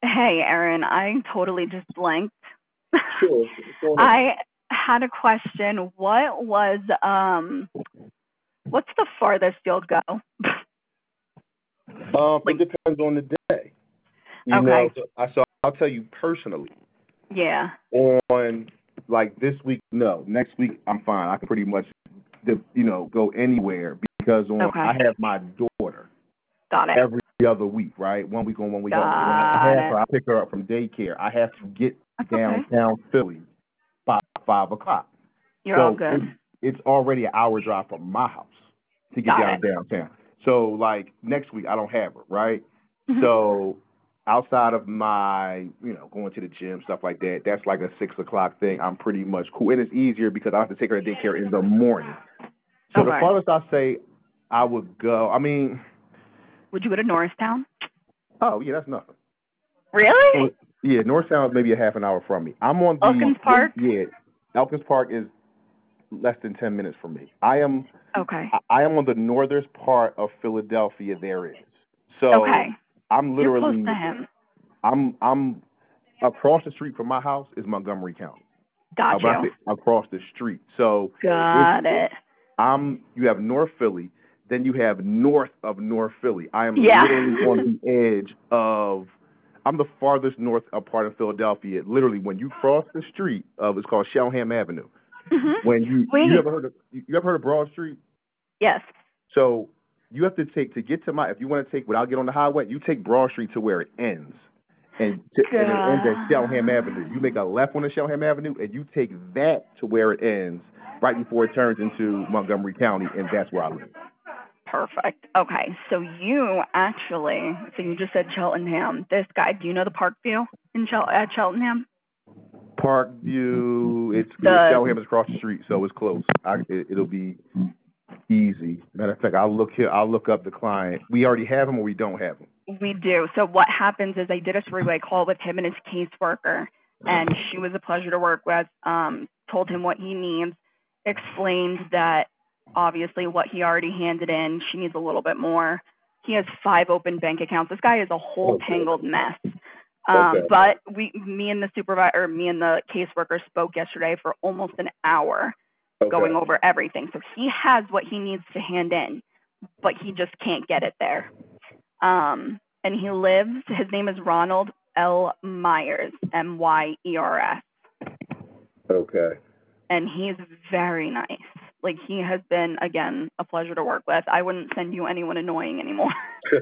Hey, Erin, I totally just blanked. Sure. What's going on? I had a question. What's the farthest you'll go? It Like, depends on the day. okay, So I'll tell you personally. yeah, On like this week, no. Next week, I'm fine. I can pretty much, go anywhere because I okay, have my daughter got it, every other week, right? 1 week on, 1 week off. So when I got have it. her, I pick her up from daycare. I have to get That's okay. downtown Philly by 5 o'clock. You're all So good. it's already an hour drive from my house to get Got down it. to downtown. So like next week I don't have her, right? Hmm. So outside of my, going to the gym, stuff like that, that's like a 6 o'clock thing. I'm pretty much cool. And it's easier because I have to take her to daycare in the morning. So the Okay. farthest I say I would go, I mean, Would you go to Norristown? oh yeah, that's nothing. Really? Well, yeah, Northtown is maybe a half an hour from me. I'm on Elkins Park? yeah, Elkins Park is less than 10 minutes from me. Okay. I am on the northern part of Philadelphia. There is so Okay. I'm You're close literally to him. I'm across the street from my house is Montgomery County. Got When I you. say across the street, so it's Got it. you have North Philly, then you have north of North Philly. I am Yeah. literally on the edge of. I'm the farthest north part of Philadelphia. Literally, when you cross the street of it's called Shellham Avenue. Mhm. When you Wait. ever heard of Broad Street? Yes. So you have to take to get to my if you want to take without get on the highway, you take Broad Street to where it ends, and it ends at Shellham Avenue. You make a left on the Shellham Avenue, and you take that to where it ends, right before it turns into Montgomery County, and that's where I live. Perfect. Okay, so you just said Cheltenham. This guy, do you know the Parkview at Cheltenham? Parkview, The Shellham is across the street, so it's close. It'll be easy. Matter of fact, I'll look here. I'll look up the client. We already have him, or we don't have him. We do. So what happens is I did a three-way call with him and his caseworker, and she was a pleasure to work with. Told him what he needs, explained that obviously what he already handed in, she needs a little bit more. He has 5 open bank accounts. This guy is a whole Okay. tangled mess. Okay. But me and the caseworker spoke yesterday for almost an hour Okay. going over everything. So he has what he needs to hand in, but he just can't get it there. And his name is Ronald L. Myers, Myers. Okay. And he's very nice. Like, he has been, again, a pleasure to work with. I wouldn't send you anyone annoying anymore.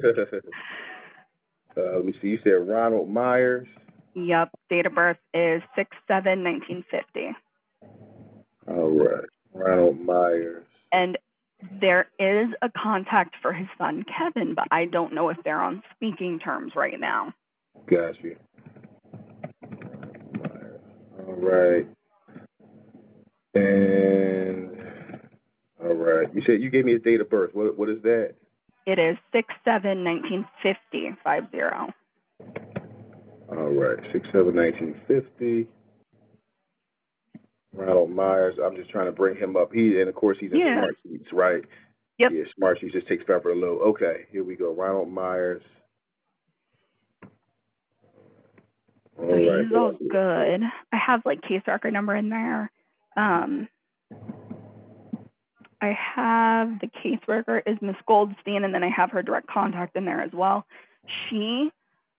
Let me see. You said Ronald Myers. Yep. Date of birth is 6/7/1950. All right. Ronald Myers. And there is a contact for his son, Kevin, but I don't know if they're on speaking terms right now. Got you. Myers. All right. And all right. You said you gave me his date of birth. What is that? It is 6/7/1950, 50. All right. 6/7/1950. Ronald Myers. I'm just trying to bring him up. And of course he's in Yeah. Smart Sheets, right? Yep. Yeah, Smart Sheets just takes forever to load. Okay, here we go. Ronald Myers. So All right. he's all good. I have like case record number in there. I have the caseworker is Miss Goldstein, and then I have her direct contact in there as well. She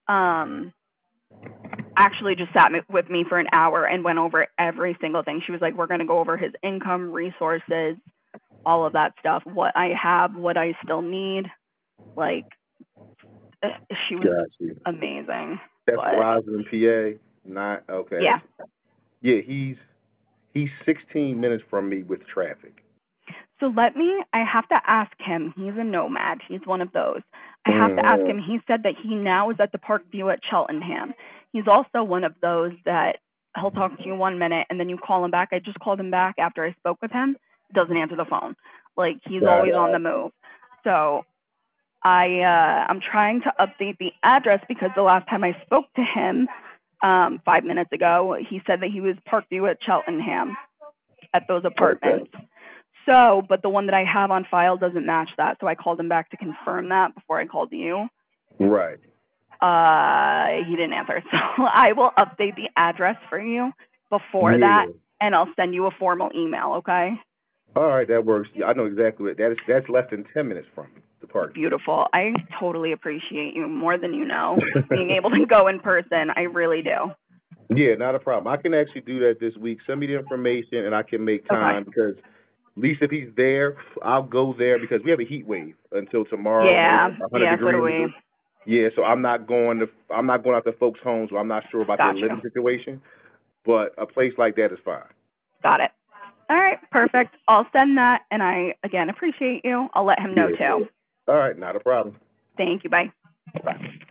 actually just sat with me for an hour and went over every single thing. She was like, we're going to go over his income, resources, all of that stuff, what I have, what I still need. Like, she was amazing. That's but, Roslyn, PA. Not okay. Yeah. Yeah, he's 16 minutes from me with traffic. So I have to ask him. He's a nomad. He's one of those. I have to ask him. He said that he now is at the Parkview at Cheltenham. He's also one of those that he'll talk to you 1 minute and then you call him back. I just called him back after I spoke with him. Doesn't answer the phone. Like, he's always on the move. So I'm trying to update the address because the last time I spoke to him 5 minutes ago, he said that he was Parkview at Cheltenham at those apartments. Okay. So, but the one that I have on file doesn't match that. So I called him back to confirm that before I called you. Right. He didn't answer. So I will update the address for you before that, and I'll send you a formal email, okay? All right, that works. Yeah, I know exactly what that's less than 10 minutes from the park. Beautiful. I totally appreciate you more than you know. Being able to go in person, I really do. Yeah, not a problem. I can actually do that this week. Send me the information, and I can make time because at least if he's there, I'll go there because we have a heat wave until tomorrow. Yeah, 100 yeah, degrees. so do we. Yeah, so I'm not going out to folks' homes where I'm not sure about their living situation. But a place like that is fine. Got it. All right, perfect. I'll send that, and I, again, appreciate you. I'll let him know, too. All right, not a problem. Thank you. Bye. Bye.